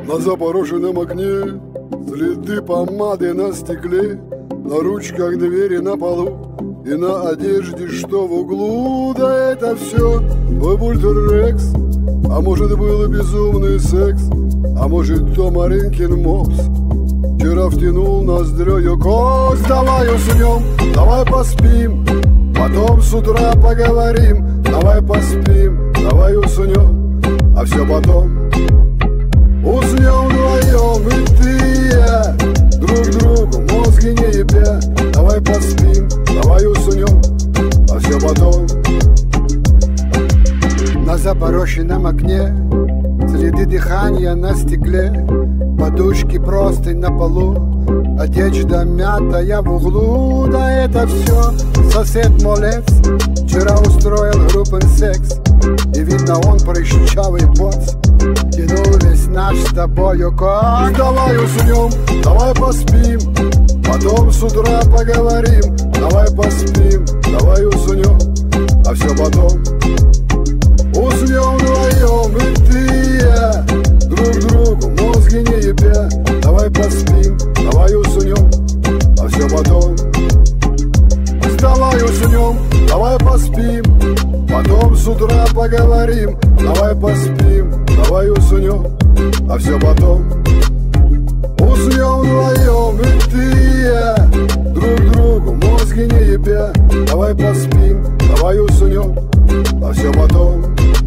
На запорошенном окне следы помады на стекле, на ручках двери на полу и на одежде, что в углу. Да это все твой бультерекс. А может, был безумный секс, а может, то Маринкин мопс вчера втянул ноздрёю кость. Давай уснем, давай поспим, потом с утра поговорим. Давай поспим, давай уснем, а все потом уснем вдвоем, и ты и я, друг другу мозги не ебя. Давай поспим, давай уснем, а все потом. На запорошенном окне следы дыхания на стекле, подушки простынь на полу, одежда мятая в углу. Да это все сосед молец вчера устроил группен секс, и видно он прыщавый боц тянул весь наш с тобою кость. Давай уснем, давай поспим, потом с утра поговорим. Давай поспим, давай уснем, а все потом уснем вдвоем, и ты и я, друг другу мозги не ебя. Давай поспим, давай уснем, а все потом. Давай уснем, давай поспим, потом с утра поговорим. Давай поспим, давай уснем, а все потом. Уснем вдвоем, и ты и я, друг другу мозги не ебя. Давай поспим, давай уснем, а все потом.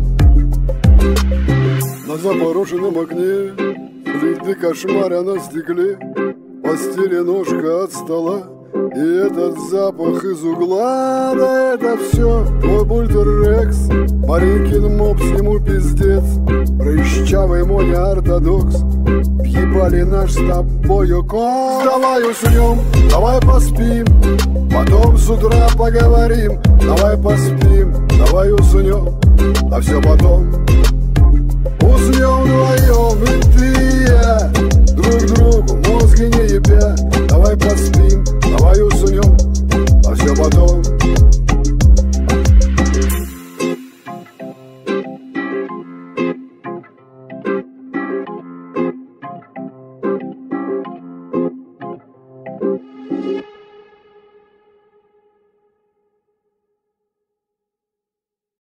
На запорошенном окне следы кошмаря на стекле, постели ножка от стола и этот запах из угла. Да это все твой бультерекс, Маринкин мопс ему пиздец, прыщавый мой неортодокс въебали наш с тобою кость. Давай уснем, давай поспим, потом с утра поговорим. Давай поспим, давай уснем, а все потом. Уснем